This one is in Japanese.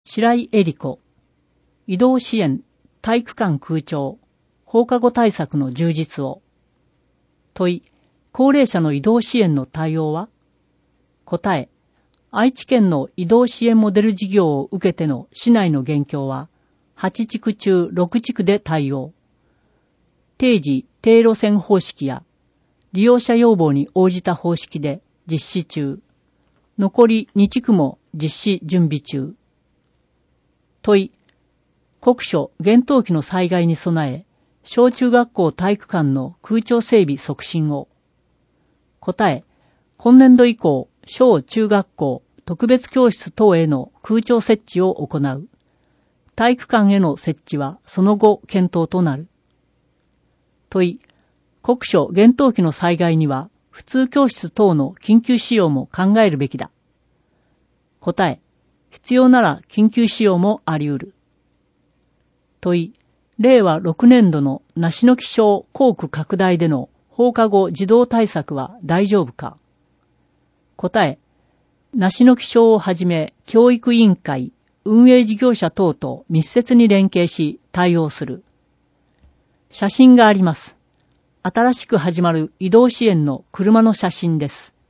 白井恵理子、移動支援、体育館空調、放課後対策の充実を。問い、高齢者の移動支援の対応は？答え、愛知県の移動支援モデル事業を受けての市内の現況は、8地区中6地区で対応。定時低路線方式や、利用者要望に応じた方式で実施中。残り2地区も実施準備中。問い、国書厳冬期の災害に備え、小中学校体育館の空調整備促進を。答え、今年度以降、小中学校、特別教室等への空調設置を行う。体育館への設置はその後検討となる。問い、国書厳冬期の災害には普通教室等の緊急使用も考えるべきだ。答え、必要なら緊急使用もあり得る。問い、令和6年度の梨の木小校区拡大での放課後児童対策は大丈夫か？答え、梨の木小をはじめ教育委員会、運営事業者等と密接に連携し対応する。写真があります。新しく始まる移動支援の車の写真です。